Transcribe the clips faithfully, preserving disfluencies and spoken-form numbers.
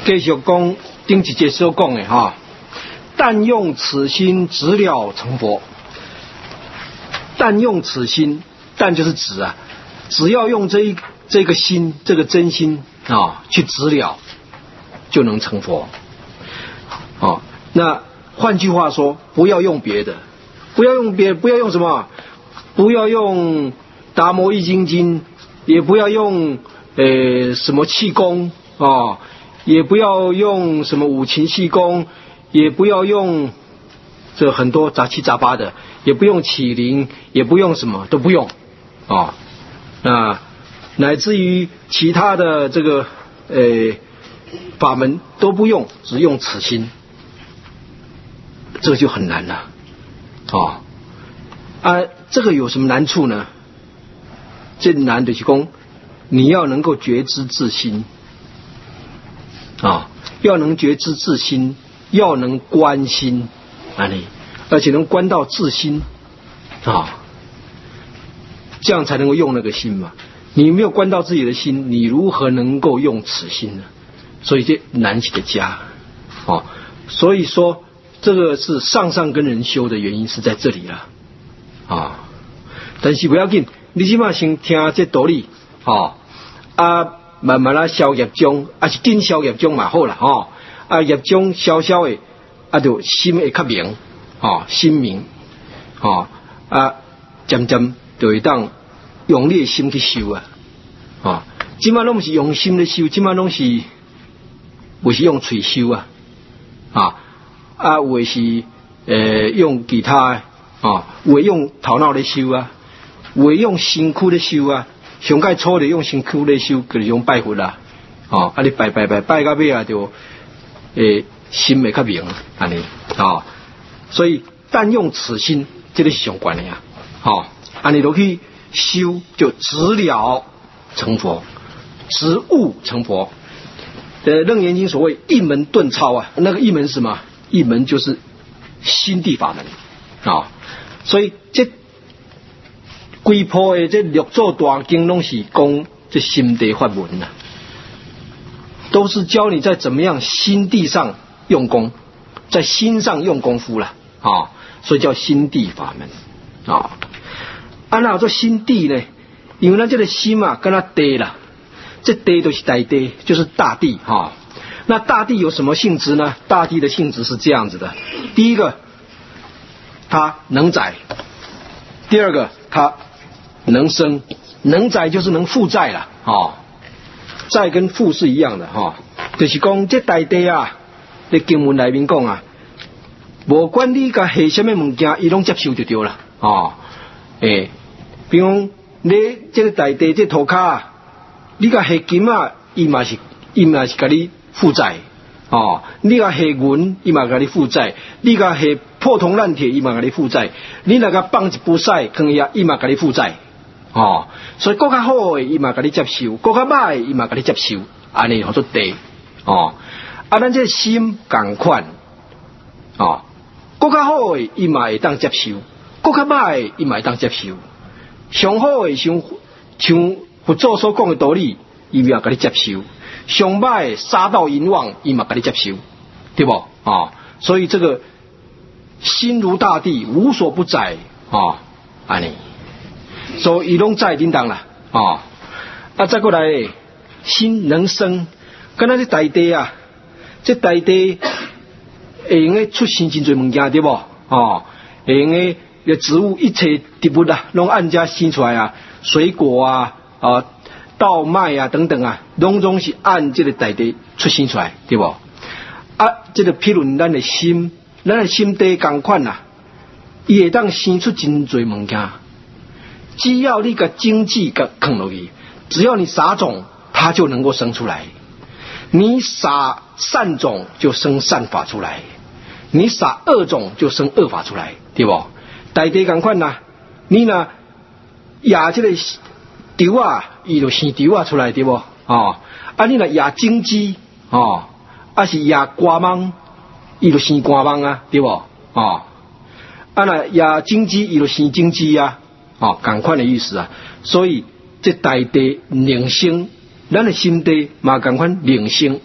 继续讲顶一节所讲的哈，但用此心直了成佛。但用此心，但就是指啊，只要用这一这个心，这个真心啊去直了，就能成佛。哦，那换句话说，不要用别的，不要用别，不要用什么，不要用达摩易筋经，也不要用呃什么气功啊、哦，也不要用什么五禽戏功，也不要用这很多杂七杂八的，也不用起灵，也不用什么都不用啊、哦，那乃至于其他的这个呃法门都不用，只用此心。这个就很难了，哦，啊，这个有什么难处呢？这难的是说，你要能够觉知自心，啊、哦，要能觉知自心，要能观心，啊你，而且能观到自心，啊、哦，这样才能够用那个心嘛。你没有观到自己的心，你如何能够用此心呢？所以这难起的家，哦，所以说。这个是上上根人修的原因是在这里了啊，但是不要紧，你起码先听这道理啊，啊慢慢来消业障，啊是紧消业障嘛好啦哦，啊业障消消的，啊就心会较明啊，心明啊啊渐渐就会当用你的心去修啊啊，今嘛拢不是用心的修，今嘛拢是不是用嘴修啊啊。啊，有的是呃用其他啊，有的用头脑来修啊，有的用身躯来修啊，上盖初的用身躯来修，就是用拜佛啦，哦，啊你拜拜拜拜到尾啊就诶心会较明安尼啊，所以但用此心，这个是相关的呀，哦，安尼落去修就直了成佛，直悟成佛。呃，楞严经所谓一门顿超啊，那个一门是什么？一门就是心地法门啊、哦，所以这规部的这六座大经拢是讲这心地法门啊，都是教你在怎么样心地上用功，在心上用功夫了啊、哦，所以叫心地法门啊。啊，那做心地呢？因为咱这个心嘛，跟它地啦，这地就是大地，就是大地哈。哦，那大地有什么性质呢？大地的性质是这样子的：第一个，它能载；第二个，它能生。能载就是能负载了，哦，载跟负是一样的哈、哦。就是讲这大地啊，在经文里面讲啊，无管你甲下什么物件，伊拢接受就对了，哦，诶，比如你这个大地这土骹，你甲下金啊，伊嘛是伊嘛是甲你负债哦，你甲下银，伊嘛甲你负债；你甲下破铜烂铁，伊嘛甲你负债；你那个放一布屎坑呀，伊嘛甲你负债哦。所以更较好的，伊嘛甲你接受；更较歹的，伊嘛甲你接受。安尼叫做地哦。啊，咱这心共款哦，更较好的，伊嘛会当接受；更较歹的，伊嘛会当接受。上好的像像佛祖所讲的道理，伊嘛甲你接受。上歹杀盗淫妄，伊嘛甲你接受，对不啊、哦？所以这个心如大地，无所不在啊，安尼，所以伊拢在叮当啦啊。啊，再过来，心能生，敢若这大地啊，这大地会用诶出生真侪物件，对不啊？会用诶植物一切植物啊，拢按家生出来啊，水果啊啊。稻麦啊等等啊，拢总是按这个大地出生出来，对不？啊，这个譬如咱的心，咱的心地同款啊，伊会当生出真侪物件。只要你个经济个放落去，只要你撒种，它就能够生出来。你撒善种，就生善法出来；你撒恶种，就生恶法出来，对不？大地同款呐，你呢亚这个。稻啊，伊就生稻啊出来，对不？哦，啊，你若野荆棘，哦，啊是野瓜芒，伊就生瓜芒啊，对不？哦，啊那野荆棘，伊就生荆棘啊，哦，同款的意思啊。所以这大地灵性，咱的心地嘛同款灵性，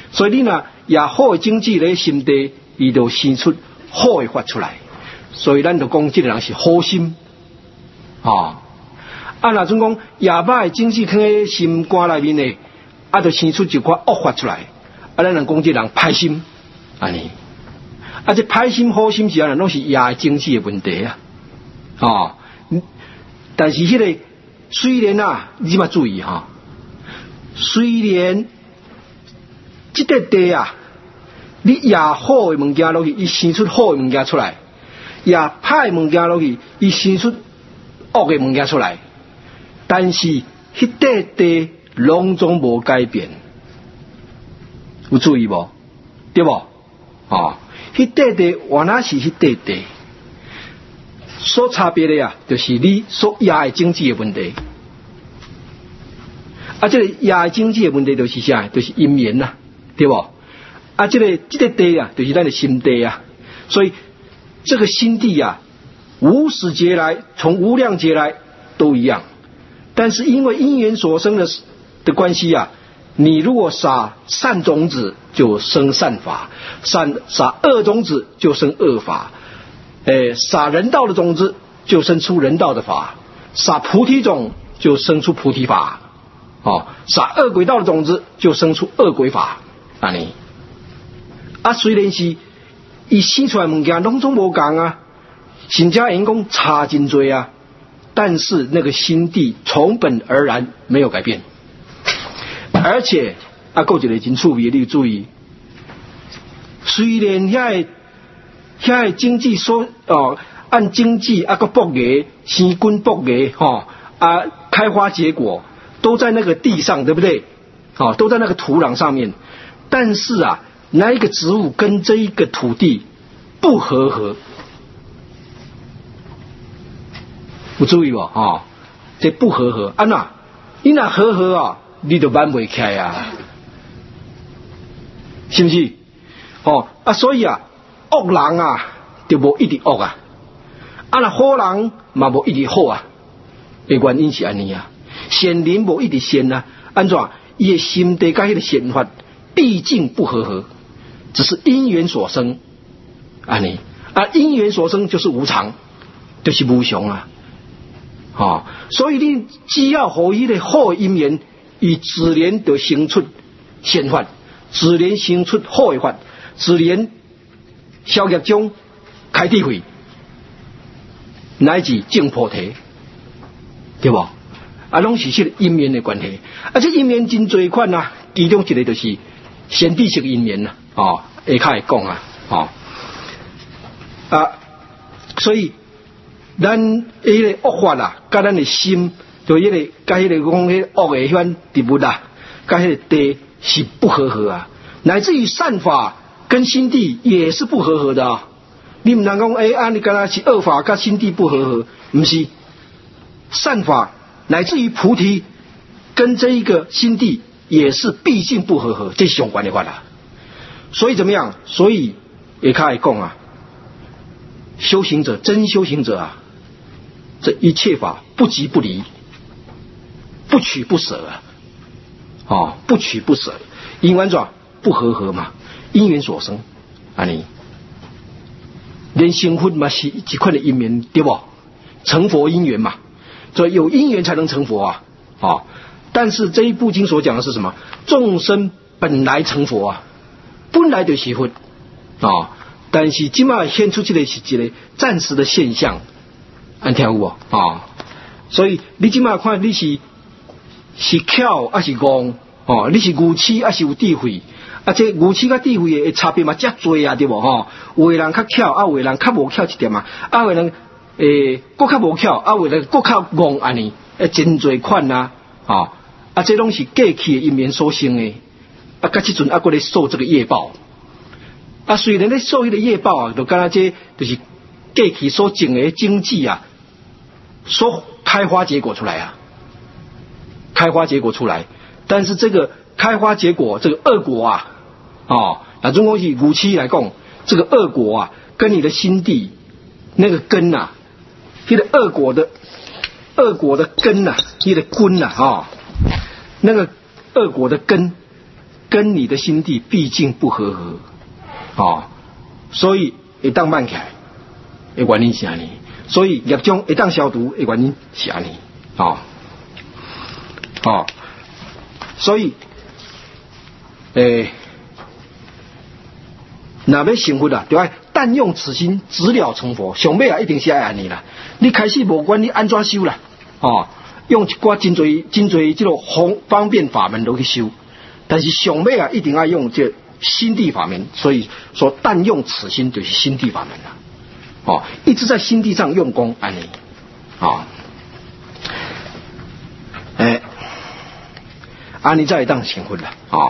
所以你若也好的经济咧心地，伊就生出好的法出来。所以咱就讲，这个人是好心啊。啊，若种讲也歹的经济放喺心肝内面咧，啊，就生出一寡恶法出来。啊，咱人讲这个人歹心，安尼。啊，这歹心好心是安尼，拢是也的经济的问题啊。哦，但是迄个虽然啊，你嘛注意哈，虽然这块地啊，你也好的物件落去，伊生出好的物件出来；也歹的物件落去，伊生出恶的物件出来。但是迄块地拢总无改变，有注意无？对无？哦，迄块地原来是迄块地。所差别的啊，就是你所压的经济的问题。啊，这个压的经济的问题就是啥？就是因缘呐，对不？啊，这个这个地啊，就是咱的心地啊。所以这个心地啊，无始劫来，从无量劫来都一样。但是因为因缘所生的的关系啊，你如果撒善种子，就生善法；散撒恶种子，就生恶法。诶，撒人道的种子就生出人道的法，撒菩提种就生出菩提法，哦，撒恶鬼道的种子就生出恶鬼法，安尼。啊，虽然是伊生出来物件拢总无共啊，甚至人讲差真多啊，但是那个心地从本而然没有改变，而且啊，还有一个真趣味，你注意，虽然遐个。遐个经济所哦，按经济啊个博业、生根博业吼啊，开花结果都在那个地上，对不对？哦，都在那个土壤上面。但是啊，那一个植物跟这一个土地不和合，有注意无？哦，这不和合，啊那，你若和合啊，你就挽袂起来啊，是不是？哦啊，所以啊。恶人啊，就无一直恶啊；啊，那好人嘛无一直好啊。的原因是安尼啊，善人无一直善啊。安怎？伊的心地甲迄个善法，毕竟不和合，只是因缘所生。安尼啊，因缘所生就是无常，就是无常啊。哦，所以你只要互伊的好因缘，伊自然就生出善法，自然生出好的法，自然。消业中开智慧，乃至证菩提，对不？啊，拢是这个因缘的关系。啊，这因缘真多款啊，其中一个就是先知式因缘啦，哦，下开讲啊，哦，啊，所以咱迄个恶法啊，甲咱的心，就迄个甲迄个讲迄恶的迄种物啊，甲迄个地是不和合啊，乃至于善法。跟心地也是不和合的啊！你唔能讲哎，啊你刚才是恶法跟心地不和合，不是善法乃至于菩提跟这一个心地也是毕竟不和合，这是相关的话啦。所以怎么样？所以也可以讲啊，修行者真修行者啊，这一切法不即不离，不取不舍啊，哦，不取不舍，因为怎不和合嘛？因缘所生，安尼，连成佛嘛是一块的因缘，对不？成佛因缘嘛，所以有因缘才能成佛啊，哦。但是这一部经所讲的是什么？众生本来成佛啊，本来就是佛啊、哦。但是今嘛现出去的是一个暂时的现象，安听有无啊、哦？所以你今嘛看你是是巧还是戆哦？你是愚痴还是有智慧？啊，这愚痴甲智慧的差别嘛，遮多啊，对无吼？有的人较巧，啊，有的人较无巧一点嘛，啊，有的人诶，搁较无巧，啊，有的搁较戆安尼，诶，真多款啊，吼，啊，这拢是过去的因缘所生的，啊，甲即阵啊，搁咧受这个业报，啊，虽然咧受迄个业报啊，就敢若这就是过去所种的经济啊，所开花结果出来啊，开花结果出来，但是这个开花结果，这个恶果啊。哦，那中国以武器来讲，这个恶果啊，跟你的心地那个根呐、啊，这个恶果的恶果的根呐、啊，你的根呐啊，那个恶果的根跟你的心地毕竟不合合，哦，所以会当慢起来的原因是安尼，所以业障会当消除的原因是安尼，哦，哦，所以诶，若要成佛啊，就要但用此心直了成佛。上尾啊，一定是爱安尼啦。你开始无管你安怎修啦，哦，用一寡真侪真侪这种方方便法门都去修，但是上尾啊，一定要用这心地法门。所以说，但用此心就是心地法门啦。哦，一直在心地上用功，安尼，哦，诶，安尼才会当成佛啦，哦，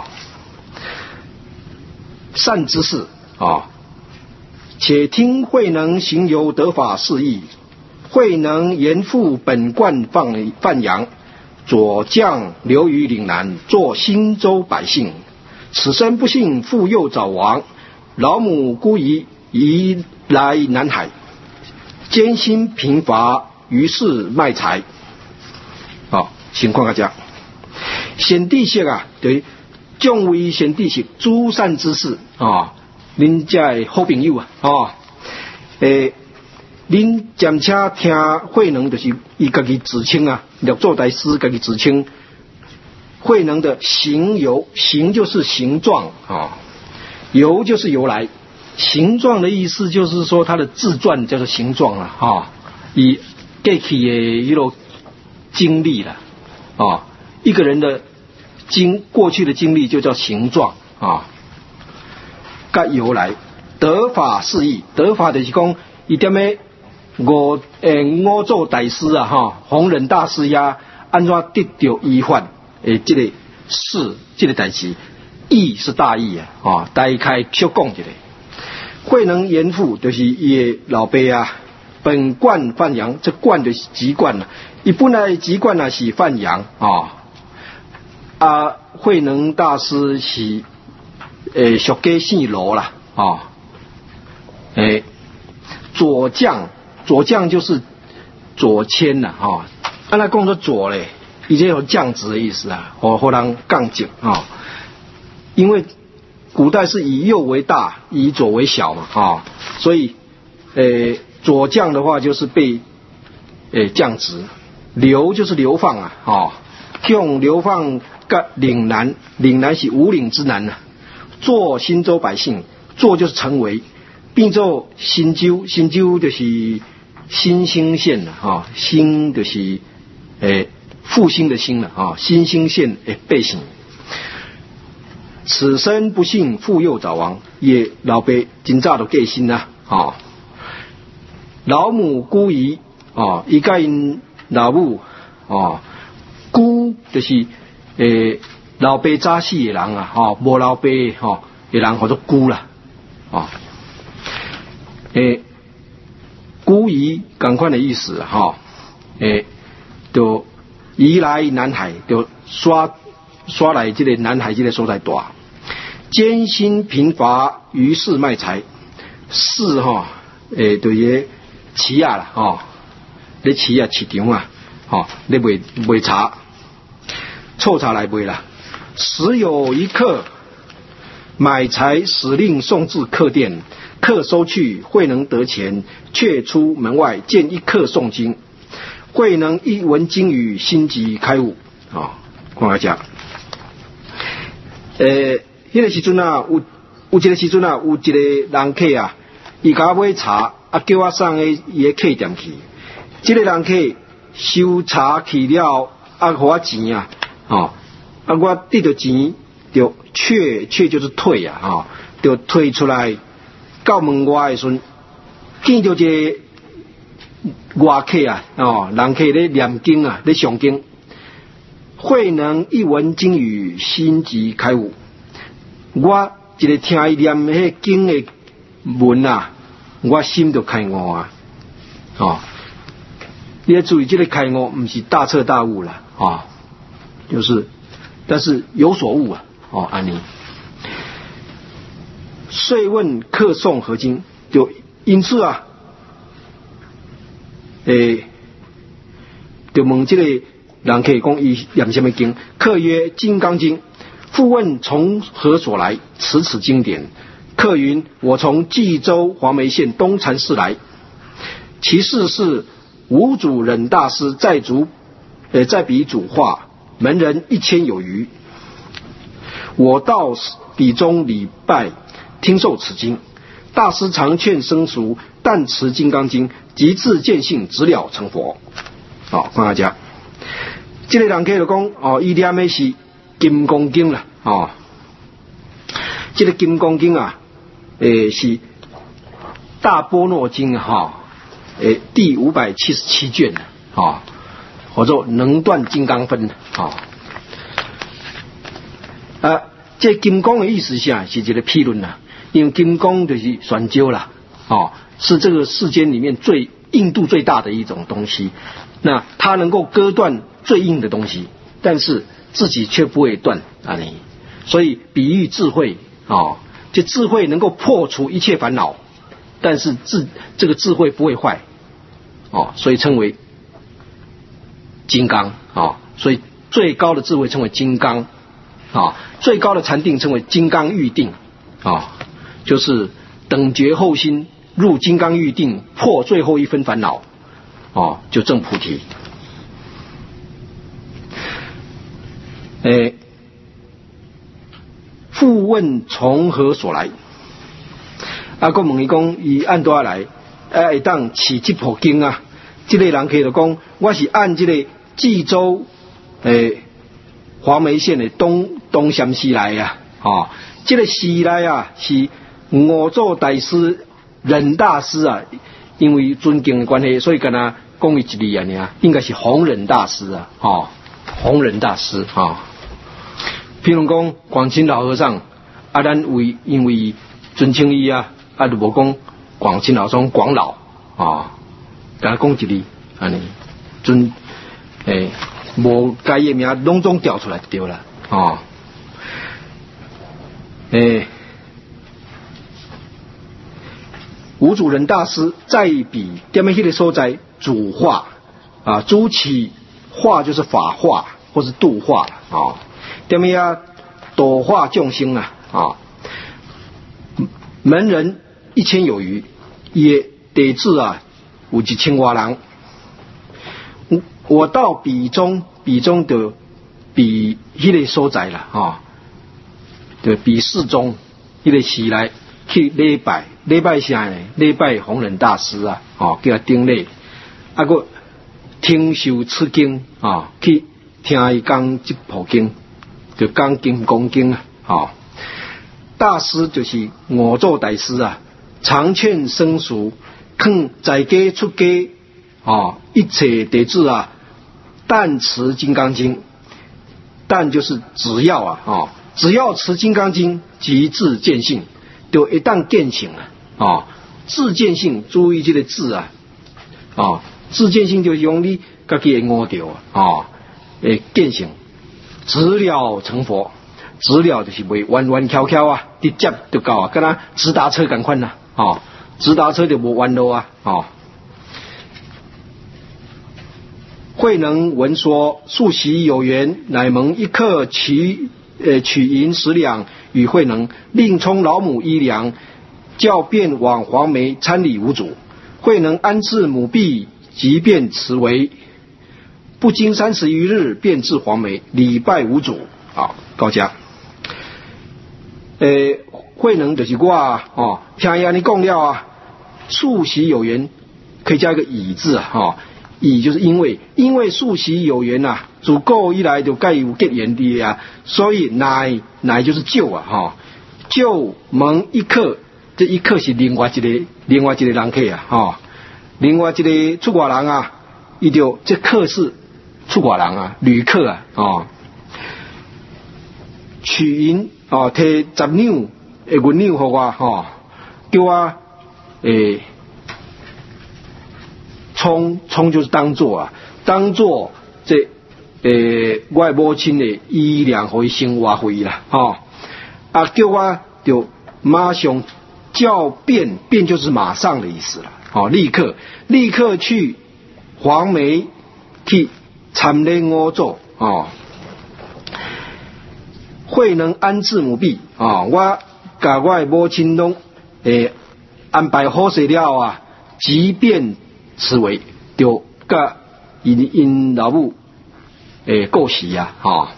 善知识啊。哦，且听慧能行由得法示意，慧能严复本贯放范阳，左将流于岭南，作新州百姓。此生不幸父幼早亡，老母孤遗移来南海，艰辛贫乏，于是卖财。好，情况个这，贤弟识啊，对，众位贤弟识，诸善之士啊。恁这好朋友啊，哦，诶，恁暂且听慧能，就是伊家己自称啊，六祖大师家己自称，慧能的行由，行就是形状啊，由就是由来，形状的意思就是说他的自传叫做形状了啊，以过去的一路经历了啊，一个人的经过去的经历就叫形状啊。甲由来，得法示意，得法就是讲，伊点咩五诶五祖大师啊，哈，弘忍大师呀，安怎得到依法诶，这个事，这个代志，义是大义啊，啊，大概小讲一下。慧能严复就是伊的老爸啊，本贯范阳，这贯就是籍贯啦，伊本来籍贯啊是范阳啊，啊，慧能大师是。诶，属家姓罗啦，哦，诶，左将，左将就是左迁啦，哈、哦，按那讲做左嘞，已经有降职的意思啊，或或人杠精啊，因为古代是以右为大，以左为小嘛，啊、哦，所以诶，左将的话就是被诶降职，流就是流放啊，哦，用流放个岭南，岭南是五岭之南啊。做新州百姓，做就是成为，并做新州，新州就是新兴县了哈，新就是诶复兴的兴了啊，新兴县诶百姓。此生不幸父幼早亡，也老爸真早就过身啦啊，老母孤遗啊，伊甲因老母啊，孤就是诶。老爸早死的人啊，吼、哦，无老爸吼、哦，的人叫做孤啦，啊、哦，诶，孤遗同款的意思哈、哦，诶，就移来南海，就刷刷来这个南海这个所在大，艰辛贫乏，于是卖财，是哈、哦，诶，对个市啊啦，吼，咧市啊市场啊，吼，咧卖卖茶，臭茶来卖啦。时有一客买财使令送至客店，客收去，慧能得钱，却出门外见一客诵经，慧能一闻经语，心即开悟啊！看下讲，诶，迄个时阵啊，有有一个时阵啊，有一个人客啊，伊甲我买茶，啊叫我送去伊个客店去。这个人客收茶去了，啊，给我钱啊，哦。啊，我得到钱就却却就是退啊，哈、哦，就退出来到门外的时阵，见到这外客啊，哦，人客咧念经啊，咧上经，慧能一闻经语，心即开悟。我一个听伊念迄经的文啊，我心就开悟啊，哦，你要注意，这个开悟不是大彻大悟了啊、哦，就是。但是有所悟啊，哦，安尼。遂问客诵何经，就因此啊，诶，就问这个人客讲伊念什么经，客曰《金刚经》。 复问从何所来？此此经典。客云：我从冀州黄梅县东禅寺来。其事是五祖忍大师在主，呃，在彼主化，门人一千有余。我到彼中礼拜，听受此经。大师常劝生熟，但持金刚经，即自见性，直了成佛。好，看大家，这个人可以讲哦，伊念的是金刚经啦，哦，这个金刚经啊。诶，是大般若经哈，诶，第五百七十七卷啊，或者能断金刚分啊。啊，这金刚的意思是啊，是这个批论啦，因为金刚就是玄鸠啦，哦，是这个世间里面最硬度最大的一种东西。那它能够割断最硬的东西，但是自己却不会断啊，你，所以比喻智慧啊。哦，这智慧能够破除一切烦恼，但是智这个智慧不会坏，哦，所以称为金刚啊，哦，所以最高的智慧称为金刚啊，哦，最高的禅定称为金刚喻定啊，哦，就是等觉后心入金刚喻定，破最后一分烦恼，哦，就证菩提。诶。复问从何所来？啊，我问伊讲，伊按多来，啊，会当持这部经啊。这个人客就讲，我是按这个冀州诶黄梅县的东东禅寺来呀，啊，哦，这个寺来啊是五祖大师忍大师啊，因为尊敬的关系，所以跟他讲一字啊，呢，应该是弘忍大师啊，哦，弘忍大师啊。哦，譬如讲广清老和尚，啊，咱为因为尊称伊啊，啊，就无讲广清老和尚广老啊，甲他讲一字，安尼尊诶，无该伊名拢总调出来就对了啊。诶，五祖忍大师在彼踮喺迄个所在主化啊，主起化就是法化或是度化啊。踮咩啊？度化众生啊！啊，门人一千有余，也弟子啊有一千多人。我到彼中，彼中的彼迄个所在啦，啊，就彼寺中迄个时来去礼拜，礼拜啥呢？礼拜弘忍大师啊，哦，叫他顶礼，啊个听受此经啊，去听伊讲这部经。就讲金刚经啊，哦，大师就是五祖大师啊，常劝生熟，劝在家出家哦，一切弟子啊，但持金刚经，但就是只要啊，哦，只要持金刚经，即自见性，就一旦见性了，哦，自见性，注意这个字啊，哦，自见性就是用你自己的悟到啊，哦，诶，见性。直了成佛，直了就是袂弯弯翘翘啊，直接就到啊，跟他直达车同款啦，哦，直达车就无弯路啊，哦。慧能闻说，素习有缘，乃蒙一客取呃取银十两与慧能，另充老母衣粮，叫便往黄梅参礼五祖。慧能安置母婢，即便辞为。不经三十余日，便至黄梅礼拜五祖。好，到家。诶，慧能就是我啊，哦，听伊安尼讲了啊，素习有缘，可以加一个以字啊，哦，以就是因为，因为素习有缘呐，啊，自古以来就该有结缘的啊，所以乃乃就是救啊，哈，哦，救蒙一客，这一客是另外一个另外一个人客啊，哈，哦，另外一个出外人啊，伊就这客是。出外人啊，旅客啊，哦，取银哦，摕十两的银两给我，吼，哦，叫我诶，充充就是当做啊，当做这诶我的母亲的衣粮给伊生活费啦，哦，啊，叫我就马上叫便，便就是马上的意思了，哦，立刻立刻去黄梅去。参礼五祖哦， 慧能安置母婢啊，我甲我的母亲拢诶安排好势了啊，即便此为就甲因因老母诶过喜啊，哈，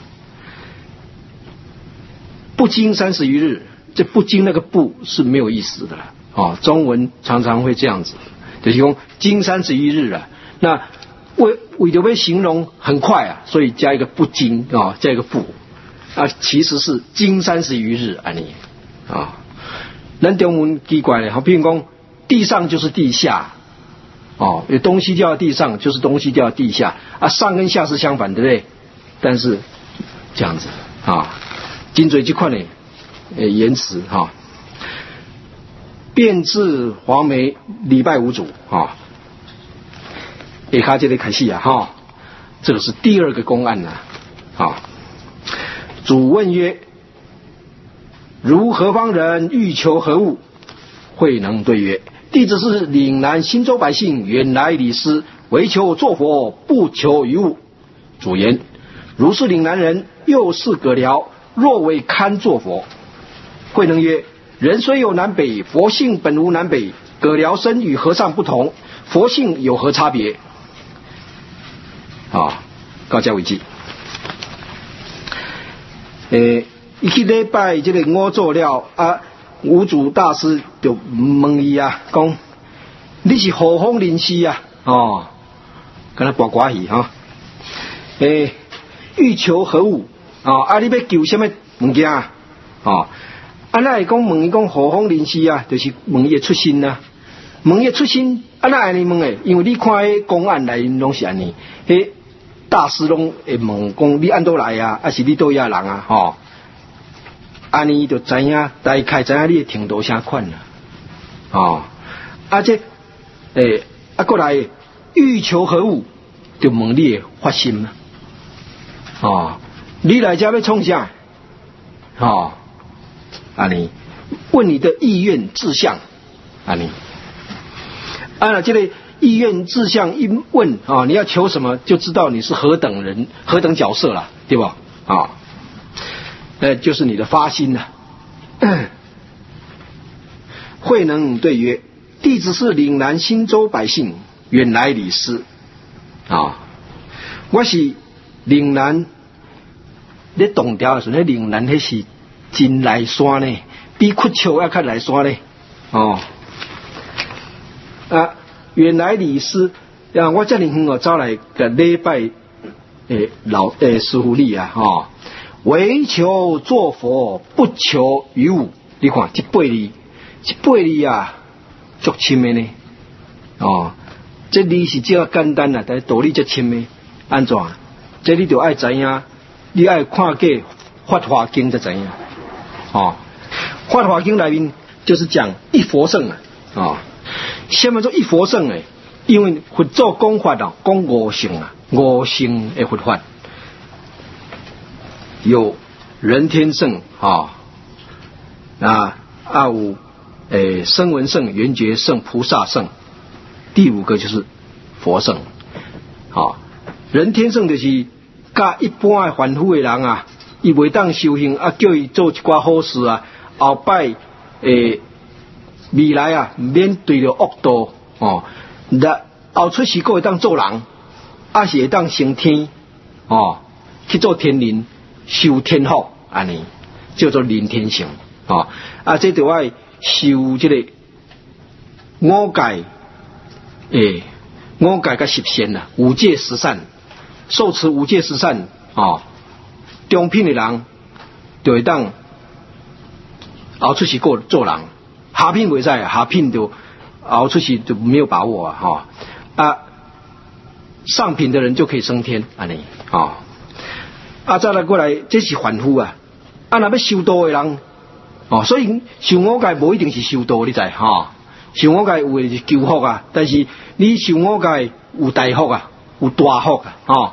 不经三十余日，这不经那个不是没有意思的了啊，中文常常会这样子，就是说经三十余日啊，那为为了要形容很快啊，所以加一个不经啊，加一个不啊，其实是经三十余日安尼啊。咱中文奇怪咧，好，比如讲地上就是地下，哦，有东西掉到地上就是东西掉到地下啊，上跟下是相反，对不对？但是这样子啊，金嘴这块呢，呃，言辞哈，变质黄梅礼拜五祖啊，下卡这里开始啊哈，这个是第二个公案呐啊。主问曰：如何方人欲求何物？慧能对曰：弟子是岭南新州百姓，远来礼师，唯求作佛，不求于物。主言：如是岭南人，又是葛僚，若为堪作佛？慧能曰：人虽有南北，佛性本无南北。葛僚身与和尚不同，佛性有何差别？啊，到这为止。诶，一去礼拜这个五祖了啊，五祖大师就问伊啊，讲你是何方人士啊？哦，跟他八卦去哈。诶，欲求何物？哦，啊，你要求什么物件啊？哦，啊，那会讲问伊讲何方人士啊？就是问伊的出身啊，问伊的出身，啊，那安尼问诶，因为你看迄公案内拢是安尼，迄大师拢会问讲你按倒来啊，还是你倒遐人啊？吼、哦，安尼就知影大概知影你的程度啥款啦。哦，啊这诶啊过来欲求何物，就问你的发心啦。哦，你来这要创啥？哦，安尼问你的意愿志向，安尼啊这个。意愿志向一问啊，你要求什么，就知道你是何等人、何等角色了，对吧？啊，那就是你的发心了。慧能对曰：弟子是岭南新州百姓，远来礼师。啊，我是岭南，你动调的时候，那岭南那是真来山呢，比屈丘要较来山呢。哦，啊。远来礼师，啊，我这里远哦，走来个礼拜，诶老诶师傅你啊，哈，唯求作佛，不求于物。你看这八字，这八字啊，足深的呢，哦，这字是这简单啊，但是道理足深的，安怎？这你就爱知影，你爱看过《法华经》才知影，哦，《法华经》内面就是讲一佛圣啊，啊、哦。什么叫一佛圣呢？因为佛祖讲法啊，讲五性啊，五性的佛法有人天圣啊，啊啊有诶声闻圣、缘觉圣、菩萨圣，第五个就是佛圣。好、啊，人天圣就是甲一般的凡夫的人啊，伊袂当修行啊，叫伊做一寡好事啊，后摆诶。未来啊，免对着恶道哦，那后出世个会当做人，啊是会当升天哦，去做天人，修天福，安尼叫做人天性哦。啊，这就要修这个五戒，诶，五戒甲十善啊，五戒十善，受持五戒十善哦，中品的人就会当后出世个做人。下品袂使，下品就熬出去就没有把握啊！哈啊，上品的人就可以升天，安尼啊啊！再来过来，这是凡夫啊！啊，那要修道的人哦，所以修五戒无一定是修道，你知哈？修五戒有的是求福啊，但是你修五戒有大福啊，有大福啊！哦、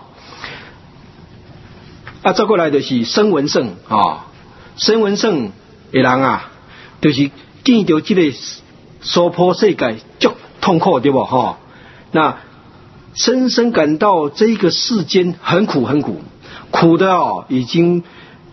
啊，再过来就是声闻圣啊，声闻圣的人啊，就是。见到这个娑婆世界足痛苦，对不哈？那深深感到这个世间很苦很苦，苦的哦，已经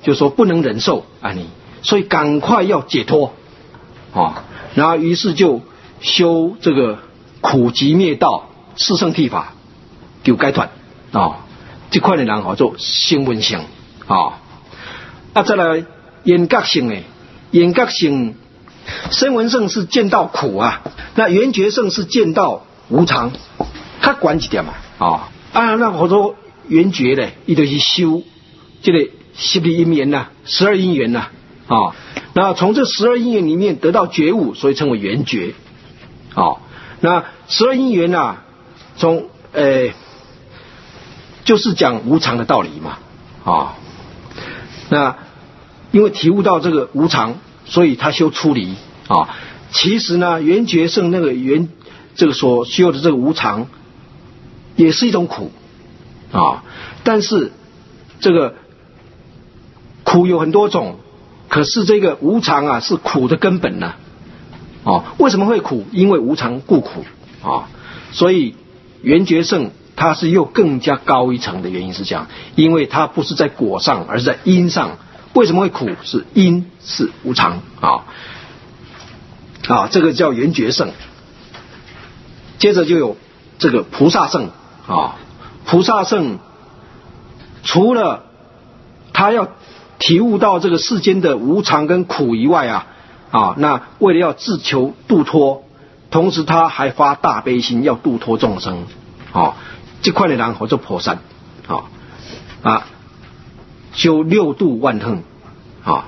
就说不能忍受啊你，所以赶快要解脱啊，然后于是就修这个苦集灭道四圣谛法，求解脱啊，这块的人叫做声闻性啊。啊，再来缘觉性诶，缘觉性，声闻圣是见到苦啊，那缘觉圣是见到无常，较悬一点啊啊，啊那好多缘觉咧，伊就是修这个十二因缘呐，十二因缘呐啊，那从这十二因缘里面得到觉悟，所以称为缘觉啊。那十二因缘呐，从呃就是讲无常的道理嘛啊，那因为体悟到这个无常，所以他修出离啊。其实呢，缘觉圣那个缘这个所修的这个无常，也是一种苦啊。但是这个苦有很多种，可是这个无常啊是苦的根本呢啊。为什么会苦？因为无常故苦啊。所以缘觉圣它是又更加高一层的原因是这样，因为它不是在果上，而是在因上。为什么会苦？是因是无常啊啊，这个叫缘觉圣。接着就有这个菩萨圣啊，菩萨圣除了他要体悟到这个世间的无常跟苦以外啊啊，那为了要自求度脱，同时他还发大悲心，要度脱众生啊。这块的人叫做菩萨啊啊。修六度万行啊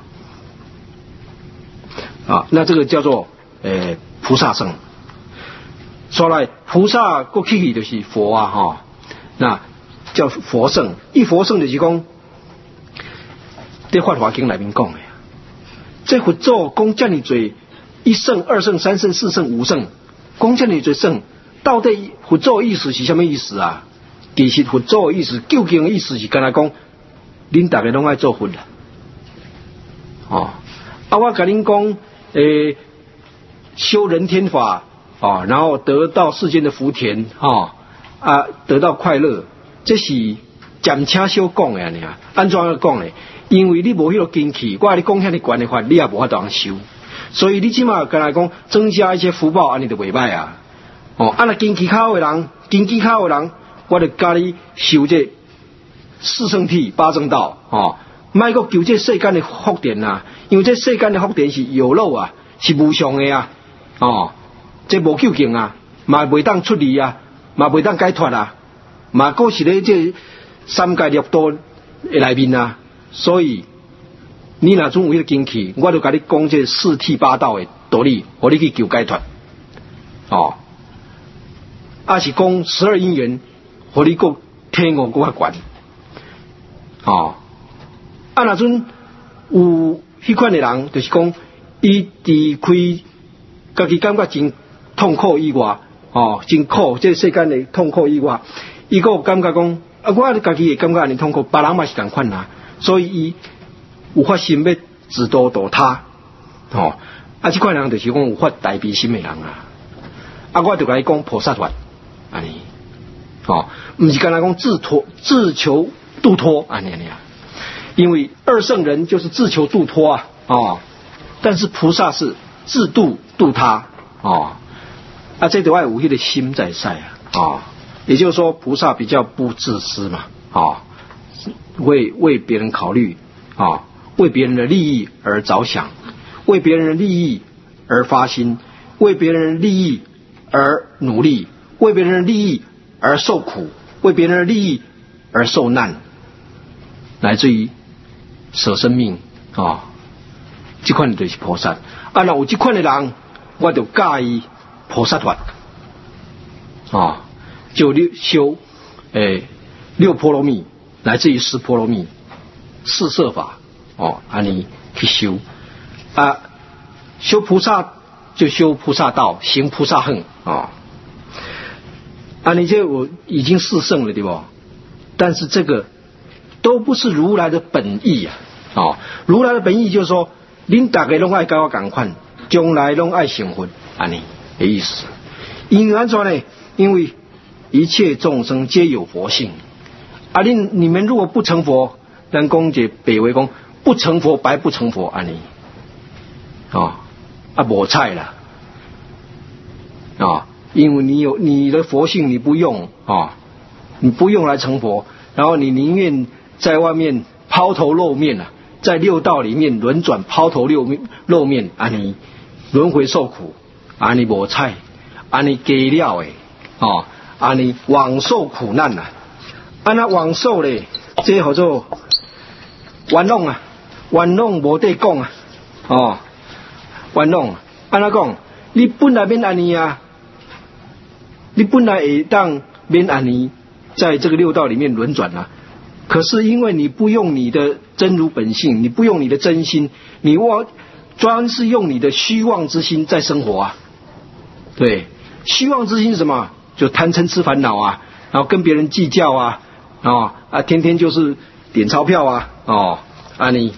啊，那这个叫做呃菩萨圣。说来菩萨过去就是佛啊哈、哦，那叫佛圣。一佛圣就是讲在《法华经》里面讲的，这佛祖讲这么多一圣、二圣、三圣、四圣、五圣，讲这么多圣，到底佛祖意思是什么意思啊？其实佛祖意思究竟的意思是跟他讲。恁大家拢爱做佛啦，哦，啊，我跟恁讲，诶，修人天法，哦，然后得到世间的福田，哦，啊，得到快乐，这是暂且小讲的呢。安怎样讲呢？因为你无迄个根器，我跟你讲遐尼悬的法，你也无法当修，所以你起码跟来讲增加一些福报，安尼就袂歹啊。哦，啊，那根器较好的人，根器较好的人，我就教你修这。四圣谛八正道哦，莫阁求这世间的福田啊，因为这世间的福田是有漏啊，是无常的啊，哦，这无究竟啊，嘛袂当出离啊，嘛袂当解脱啊，嘛阁是咧这三界六道的内面啊，所以你若总有迄个根器，我就甲你讲这四谛八道的道理，互你去求解脱，哦，啊是讲十二因缘，互你阁天国阁较悬。哦，啊那阵有迄款的人，就是讲，伊离开家己感觉真痛苦以外，哦，真苦，这世间的痛苦以外，伊个感觉讲，啊，我家己也感觉安尼痛苦，别人嘛是同款啦，所以伊有发心要自度度他，哦，啊，这款人就是讲有发大悲心的人啊，啊，我就甲伊讲菩萨法，安尼，哦，唔是干那讲自脱自求。度脱啊，那样，因为二圣人就是自求度脱啊，哦，但是菩萨是自度度他，哦，啊，这对外有迄个心在晒啊，哦，也就是说菩萨比较不自私嘛，哦，为为别人考虑，哦，为别人的利益而着想，为别人的利益而发心，为别人的利益而努力，为别人的利益而受苦，为别人的利益而受难。来自于舍生命啊、哦，这款就是菩萨。啊，那有这款的人，我就教伊菩萨法啊、哦，就六修诶六波罗蜜，来自于十波罗蜜，四摄法哦，安尼去修啊，修菩萨就修菩萨道，行菩萨行啊。啊，你这我已经四圣了，对不？但是这个。都不是如来的本意啊！哦，如来的本意就是说，恁大家拢爱跟我同款，将来拢爱成佛，安尼的意思。因为安怎呢？因为一切众生皆有佛性，啊，恁你们如果不成佛，咱讲一个白话讲， 不成佛白不成佛，安尼，哦，啊无菜啦，啊、哦，因为你有你的佛性你不用啊、哦，你不用来成佛，然后你宁愿在外面抛头露面啊，在六道里面轮转抛头露面露面，安尼轮回受苦，安尼无菜，安尼加了诶，哦，安尼枉受苦难呐、啊，安那枉受咧，这叫做冤枉啊，冤枉无得讲啊，哦，冤枉，安那讲，你本来免安尼啊，你本来会当免安尼，在这个六道里面轮转啊。可是因为你不用你的真如本性，你不用你的真心，你妄专是用你的虚妄之心在生活啊。对，虚妄之心是什么？就贪嗔痴烦恼啊，然后跟别人计较啊，哦啊，天天就是点钞票啊，哦啊你，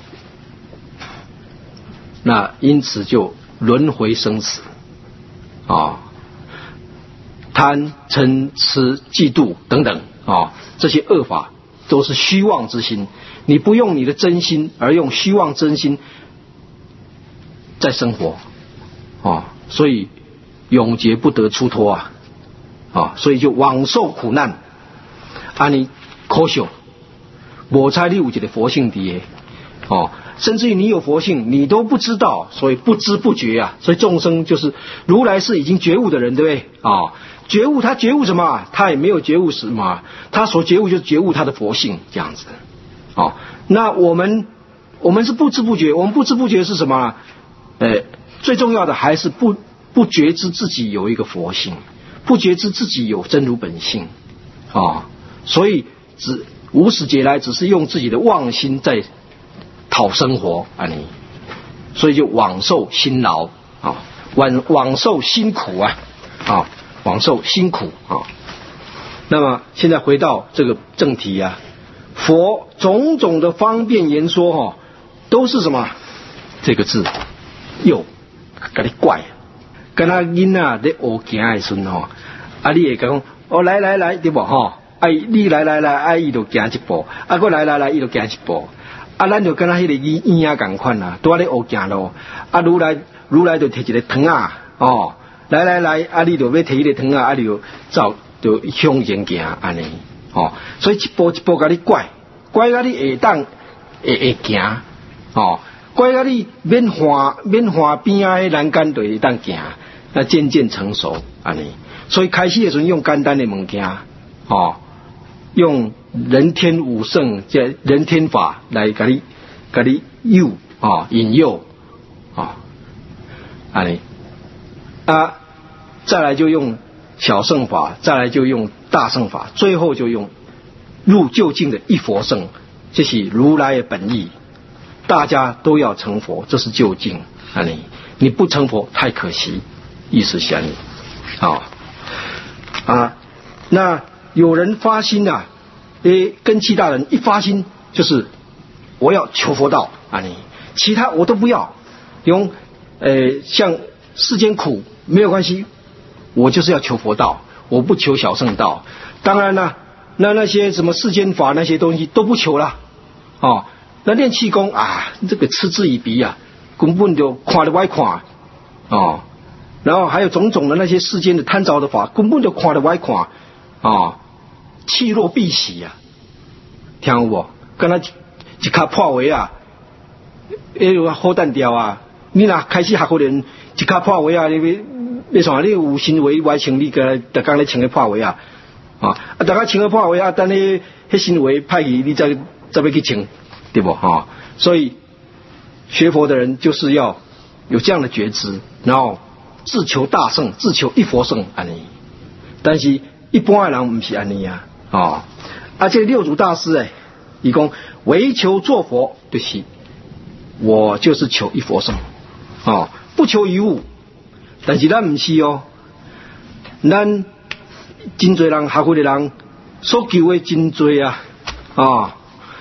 那因此就轮回生死啊、哦，贪嗔痴嫉妒等等啊、哦，这些恶法。都是虚妄之心，你不用你的真心，而用虚妄真心在生活，啊，所以永劫不得出脱啊，啊，所以就枉受苦难，安尼可惜，无猜你有一个佛性的，哦，甚至于你有佛性，你都不知道，所以不知不觉啊，所以众生就是如来是已经觉悟的人，对不对啊？觉悟他觉悟什么？他也没有觉悟什么，他所觉悟就是觉悟他的佛性这样子。哦，那我们我们是不知不觉，我们不知不觉是什么？呃，最重要的还是不不觉知自己有一个佛性，不觉知自己有真如本性。哦，所以只无始劫来只是用自己的妄心在讨生活啊你，所以就枉受辛劳啊，枉枉受辛苦啊啊。枉受辛苦啊！那么现在回到这个正题啊，佛种种的方便言说哈、哦，都是什么？这个字又给你怪，跟他囡啊在学行的时候，啊你会讲哦来来来对不哈？哎你来来来，哎伊就行一步，啊个来来来伊就行一步，啊咱就跟他迄个婴婴仔同款啦，都在咧学行咯，啊如来如来就摕一个糖啊哦。来来来，啊！你就要摕迄个糖啊，啊！你就走，就向前行，安尼，哦，所以一步一步甲你拐，拐甲你下当会会行，哦，拐甲你免花免花边啊，迄栏杆就会当行，那渐渐成熟，安尼。所以开始的时候用简单的物件，哦，用人天五圣这人天法来甲你甲你诱啊引诱啊，安尼啊。再来就用小乘法，再来就用大乘法，最后就用入究竟的一佛乘，这是如来的本意。大家都要成佛，这是究竟啊！你你不成佛太可惜，意思想你好啊。那有人发心啊，诶，根器大人一发心就是我要求佛道啊，你其他我都不要，用呃像世间苦没有关系。我就是要求佛道，我不求小乘道。当然了，那那些什么世间法那些东西都不求了。哦，那练气功啊，这个嗤之以鼻啊，根本就看得歪看。哦，然后还有种种的那些世间的贪着的法，根本就看得歪看。哦，气若敝屣啊，听有无？跟他一卡破位啊，哎呦好单调啊！你若开始学个人一卡破位啊，你要。你像你有行为歪穿，你个逐工咧穿个破鞋啊，啊，啊，大家穿个破鞋啊，等你迄行为歹去，你再再要去穿，对不哈？所以学佛的人就是要有这样的觉知，然后自求大圣，自求一佛圣安尼。但是一般的人不是安尼啊，啊，啊，这六祖大师哎，伊讲唯求做佛，就是我就是求一佛圣，啊，不求一物。但是咱唔是哦，咱真侪人学佛的人所求的真侪啊，啊，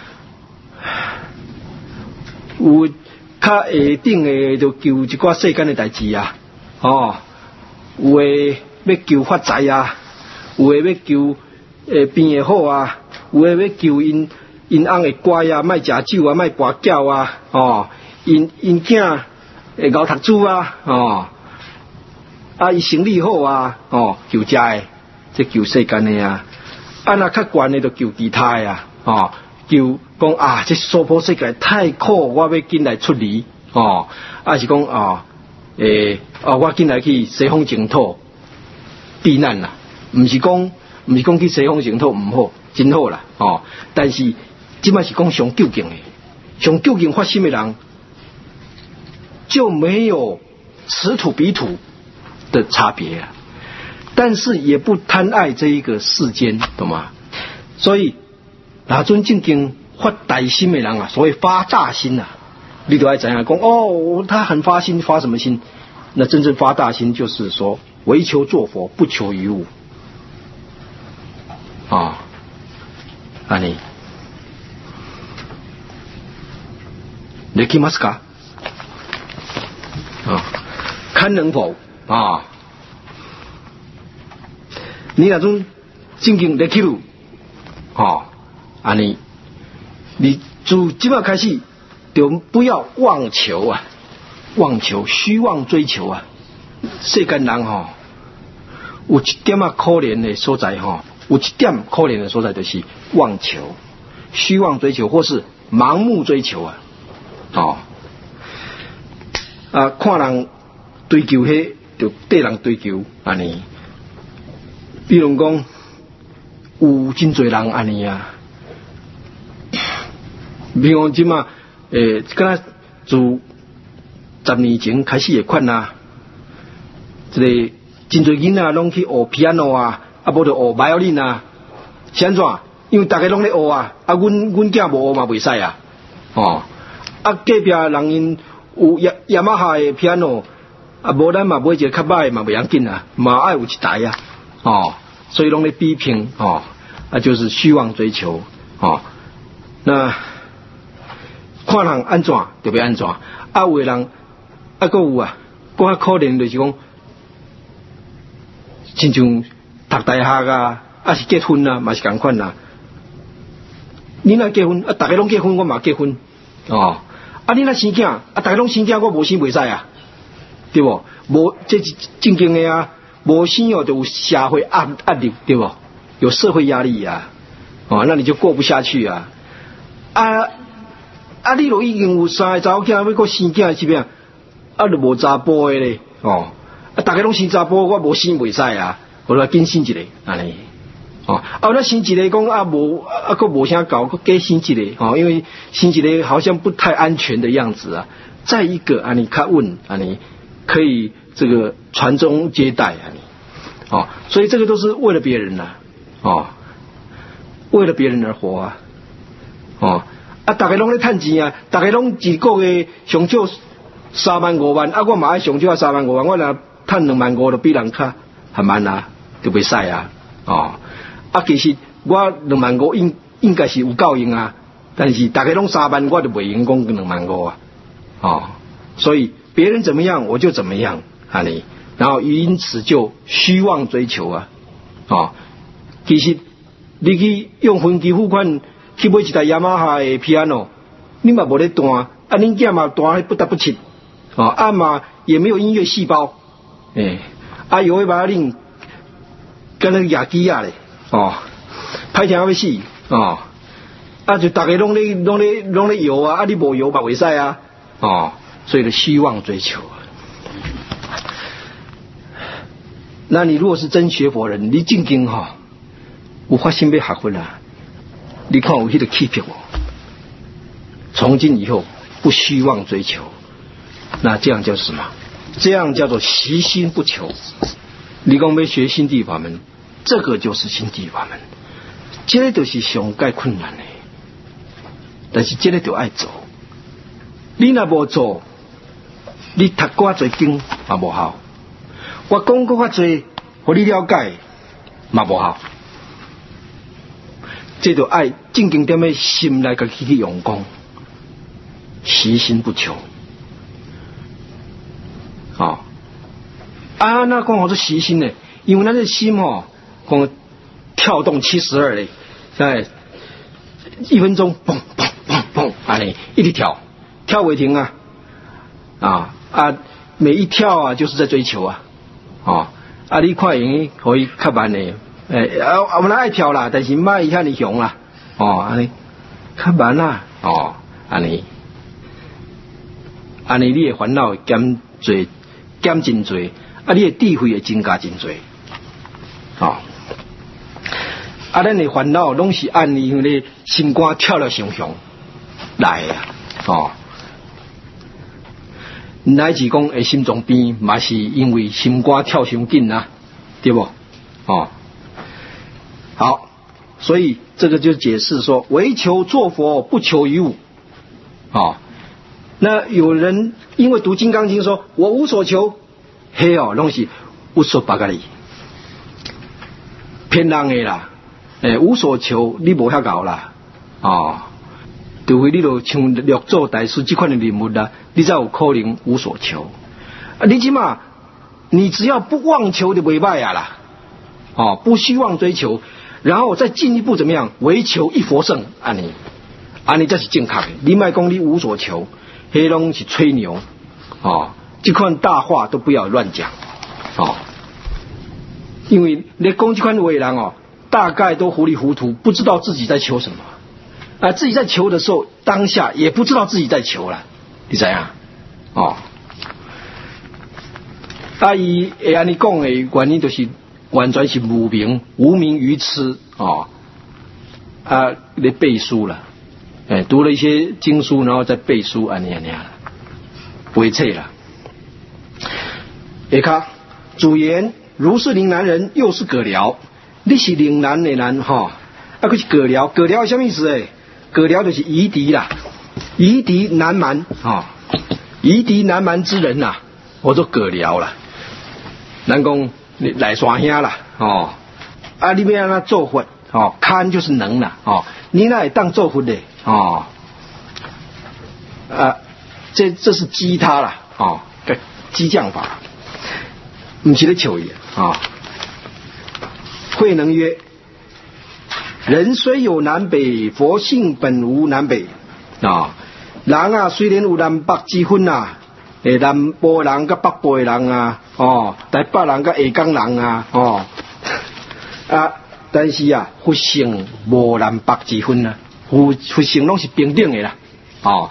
有较下顶的就求一寡世间的代志啊，哦，有的要求发财啊，有的要求诶变会好啊，有的要求因因翁会乖啊，卖食酒啊，卖跋筊啊，哦，因因囝会熬读书啊，哦，啊，伊生理好啊，哦，求食的，这求世间的啊，啊，那较悬的就求其他的啊，哦，求讲啊，这娑婆世界太苦，我要紧来出离，哦，啊是讲哦，诶，哦，我紧来去西方净土避难啦，唔是讲唔是讲去西方净土唔好，真好啦，哦，但是即摆是讲上究竟的，上究竟发心的人就没有此土彼土的差别啊，但是也不贪爱这一个世间，懂吗？所以那尊正经发大心的人啊，所谓发大心啊，你都要怎样讲？哦，他很发心，发什么心？那真正发大心就是说，唯求做佛，不求于物啊。阿尼，できますか？啊，堪能否啊？你那种正经的去路，哦，安尼，你从今晚开始就不要妄求啊，妄求虚妄追求啊。世间人吼、哦，有一点啊可怜的所在吼、哦，有一点可怜的所在就是妄求、虚妄追求，或是盲目追求啊，哦。啊，看人追求迄，就对人追求安尼。比如讲，有真侪人安尼啊。比如讲，即马诶，敢若自十年前开始会款啊，即、這个真侪囡仔拢去学 piano 啊，啊无就学 violin 啊，是安怎？因为大家拢咧学啊，啊，阮阮囝无学嘛袂使啊，哦，啊隔壁人因。有雅雅马哈的 piano， 啊，无咱嘛买一个较歹嘛袂要紧啊，嘛爱有一台啊，哦，所以拢咧比拼哦，啊，就是虚妄追求哦。那看人安怎就要安怎，啊，有的人啊，佫有啊，佫较可怜就是讲，亲像读大学啊，啊是结婚啊，嘛是共款啊。你若结婚啊，大家拢结婚，我嘛结婚哦。啊！你那生囝啊，大家拢生囝，我无生袂使啊，对不？无这是正经的啊，无生哦就有社会压压力，对不？有社会压力啊，哦，那你就过不下去啊。啊啊！你若已经有三个查某囝，要搁生囝是变，啊就无查甫的咧，哦，啊大家拢生查甫，我无生袂使啊，我来紧生一个安尼。哦，啊，那生一个讲啊无啊，佫无啥搞，佫加生一个哦，因为生一个好像不太安全的样子啊。再一个啊，你较稳啊，你可以这个传宗接代啊，你哦，所以这个都是为了别人呐、啊，哦，为了别人而活啊，哦，啊，大家拢咧趁钱啊，大家拢一个月上少三万五万，啊，我嘛爱上少三万五万，我若趁两万五就比人较还慢啊，就袂使啊，哦。啊，其实我两万五应应该是有够用啊，但是大家拢三万，我就袂用讲两万五啊，哦，所以别人怎么样我就怎么样啊你，然后因此就虚妄追求啊，哦，其实你去用分期付款去买一台雅马哈的 piano， 你嘛无咧弹，啊恁囝嘛弹不得不切，哦，啊嘛也没有音乐细胞，诶、欸，啊有的把恁跟那个雅基亚咧。哦，歹听要死哦！啊，就大家拢咧拢咧拢咧摇啊，啊你无摇嘛袂使啊！哦，所以就虚妄追求啊。那你如果是真学佛人，你正经哈，有发心要学佛啊，你看有迄个气魄哦。从今以后不虚妄追求，那这样叫什么？这样叫做习心不求。你讲要学心地法门。这个就是心地法门，这个就是上界困难的，但是这个就爱做。你若无做，你读寡侪经嘛无效。我讲过较侪，互你了解嘛无效。这就爱正经点的心来甲去去用功，习心不求。哦，啊，那讲好是习心呢，因为咱这心哦。讲跳动七十二嘞，哎， 一分钟砰砰砰砰，安尼一直跳，跳未停啊啊啊！每一跳啊，就是在追求啊，哦啊！你看用可以较慢的，诶啊，我们爱跳啦，但是唔爱遐尼凶啦，哦安尼较慢啦，哦安尼安尼你的烦恼减侪减真侪，啊你的智慧会增加真侪，哦。啊，咱的烦恼拢是按因为心肝跳了上凶来啊，哦，乃至讲会心脏病，嘛是因为心肝跳伤紧啊，对不？哦，好，所以这个就解释说，唯求作佛，不求于物。哦，那有人因为读《金刚经》说，我无所求，嘿哦，拢是无所巴噶哩，骗人的啦。诶，无所求，你无遐搞啦，哦，除非你就像六祖大师这款的人物啦，你才有可能无所求。啊，你起码你只要不妄求就袂歹啊啦，哦，不希望追求，然后再进一步怎么样，唯求一佛圣，安尼，安尼才是正确的。你莫讲你无所求，迄拢是吹牛，哦，这款大话都不要乱讲，哦，因为你讲这款话的人哦。大概都糊里糊涂，不知道自己在求什么啊！自己在求的时候，当下也不知道自己在求了，你知样？哦，啊，伊会安尼讲的原因就是完全是无明，无明愚痴哦，啊，咧背书了，哎，读了一些经书，然后再背书，安尼安尼啊，背册了。下卡主言，如是岭南人，又是葛僚。你是岭南的人哈，啊，佫是葛僚，葛僚什么意思诶？葛僚就是夷狄啦，夷狄南蛮哈，夷狄南蛮之人呐，我做葛僚啦。咱讲来山兄啦，哦，啊，你要安怎做佛？哦，堪就是能啦，哦，你那会当做佛的，哦，啊，这这是激他啦，哦，个激将法，唔是咧笑伊啊。慧能曰：人虽有南北，佛性本无南北啊。人啊，虽然有南北之分啊，诶，南部人甲北部的人啊，哦，台北人甲下港人啊，哦，啊，但是啊，佛性无南北之分啊，佛佛性拢是平等的啦，哦，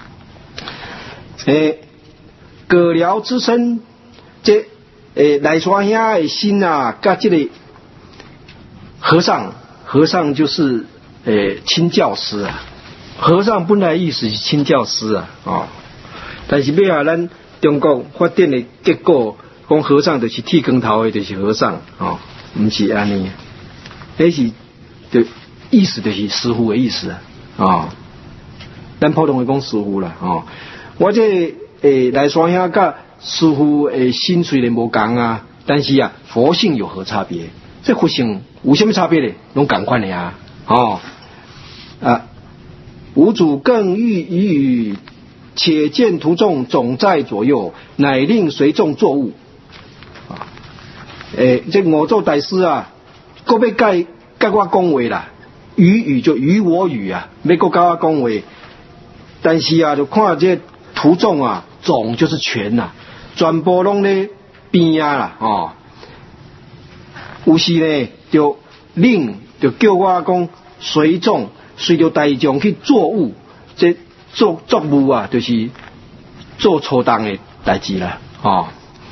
诶，葛僚之身，这诶来山兄的心啊，甲这个。和尚，和尚就是诶亲教师啊。和尚本来意思是亲教师啊，哦，但是尾啊，咱中国发展的结果，讲和尚就是剃光头的，就是和尚哦，不是安尼，那是就意思就是师傅的意思啊，哦，咱普通的讲师傅啦，哦，我这诶来山兄甲师傅诶心虽然无共啊，但是啊佛性有何差别？这佛性有什么差别呢？拢同款的啊，哦啊，吾主更欲以语，且见途众总在左右，乃令随众作物。啊，诶，这五祖大师啊，搁要甲甲我讲话啦，语语就语我语啊，要搁甲我讲话，但是啊，就看这途众啊，总就是全呐、啊，全部拢咧边啊啦，哦。有时呢，就令就叫我讲随众随着大众去作务，这做作务啊，就是做初当的代志啦。哦，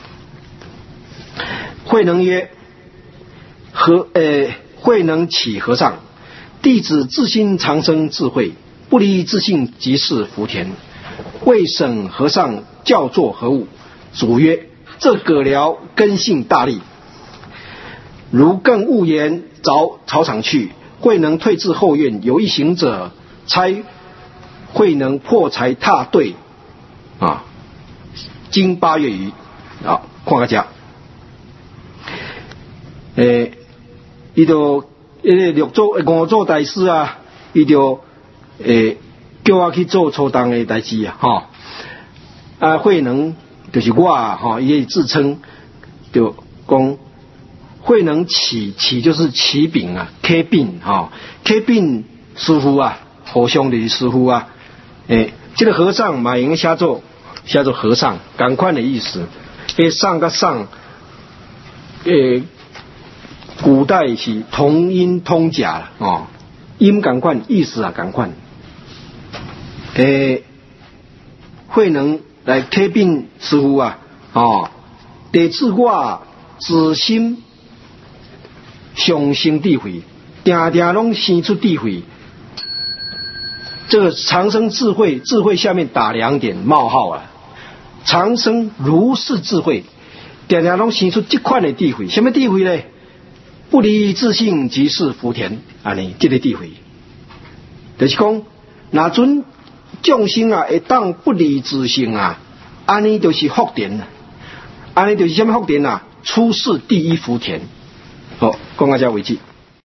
慧能曰：和呃，慧能启和尚，弟子自心常生智慧，不离自性即是福田。未审和尚教作何物？主曰：这葛僚根性大利。如更勿言，凿草场去。慧能退至后院，有一行者差慧能破柴踏对啊，经八月余啊，看个家。诶，伊就迄个六祖五祖大师啊，伊就诶叫我去做初当的代志啊，吼、哦、啊，慧能就是我啊，吼、哦，伊自称就讲。慧能启启就是启禀啊，启禀哈，启禀师傅啊， 互相的师傅啊，诶，这个和尚嘛用写作写作和尚，同款的意思。诶，上甲上，诶，古代是同音通假啦，哦，音同款，意思啊同款。诶，慧能来启禀师父啊，哦，弟子我自心上生智慧，定定拢生出智慧。这个长生智慧，智慧下面打两点冒号啊，长生如是智慧，定定拢生出这款的智慧。什么智慧呢？不离自性即是福田，安尼这个智慧，就是讲，那准众生啊，会当不离自性啊，安尼就是福田啊，安尼就是什么福田啊？出世第一福田。好，讲到这为止。